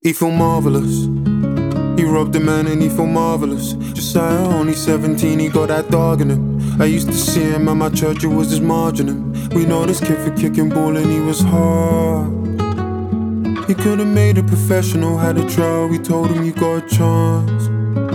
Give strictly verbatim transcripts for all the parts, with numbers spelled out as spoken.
He feel marvelous. He robbed a man and he feel marvelous. Josiah, only seventeen, he got that dog in him. I used to see him at my church, it was just margining. We know this kid for kicking ball and he was hard. He could've made a professional, had a trial, we told him you got a chance.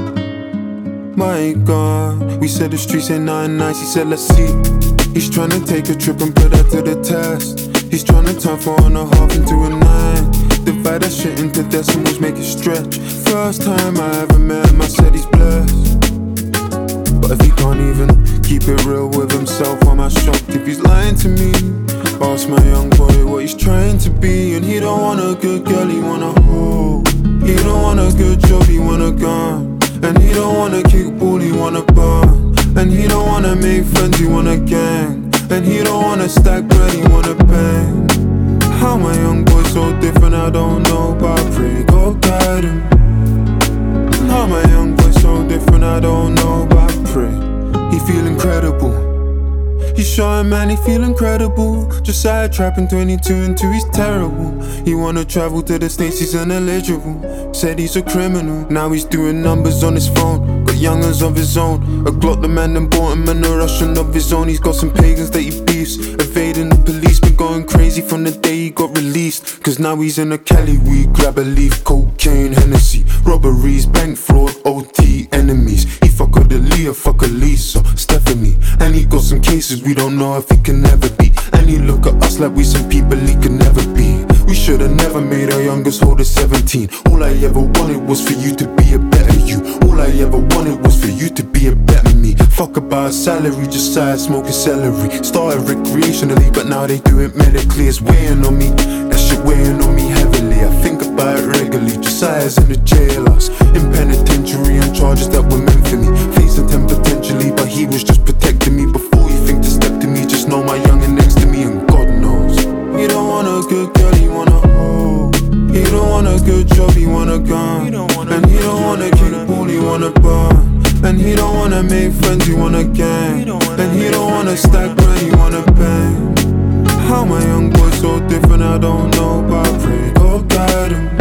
My God, we said the streets ain't nothing nice, he said let's see. He's tryna take a trip and put that to the test. He's tryna turn four and a half into a nine. Divide that shit into decimals, make it stretch. First time I ever met him, I said he's blessed. But if he can't even keep it real with himself, am I shocked if he's lying to me? Ask my young boy what he's trying to be. And he don't want a good girl, he want a hoe. He don't want a good job, he want a gun. And he don't wanna kick ball, he want a bar. And he don't wanna make friends, he want a gang. And he don't wanna stack bread, he wanna bang. How my young boy so different, I don't know, but I pray God guide him. How my young boy so different, I don't know, but I pray he feel incredible. He's showing man, he feel incredible. Josiah trapping twenty-two and two, he's terrible. He wanna travel to the States, he's ineligible. Said he's a criminal, now he's doing numbers on his phone. Got youngers of his own, a Glock the man done bought him and a Russian of his own. He's got some pagans that he beefs, evading the police, been going crazy from the day he got released. Cause now he's in a Cali weed, grab a leaf, cocaine, Hennessy, robberies, bank fraud, O T, enemies. He fuck with Aaliyah, fuck Lisa, Stephanie. And he got some cases we don't know if he can ever be. And he look at us like we some people he can never be. We should've never made our youngest hold at seventeen. All I ever wanted was for you to be a better you. All I ever wanted was for you to be a better me. Fuck about a salary, just side smoking celery. Started recreationally, but now they do it medically. It's weighing on me, that shit weighing on me heavily. I think about it regularly. Josiah's in the jailhouse, in penitentiary on charges that were meant for me. Facing ten potentially, but he was just protecting me. Before you think to step to me, just know my youngin' next to me, and God knows he don't want a good girl, he want a hoe. He don't want a good job, he want a gun. And he don't wanna kick ball, he want a bar. And he don't wanna make friends, he want a gang. And he don't wanna stack bread, he wanna bang. How my young boy so different, I don't know, but I pray God guide him.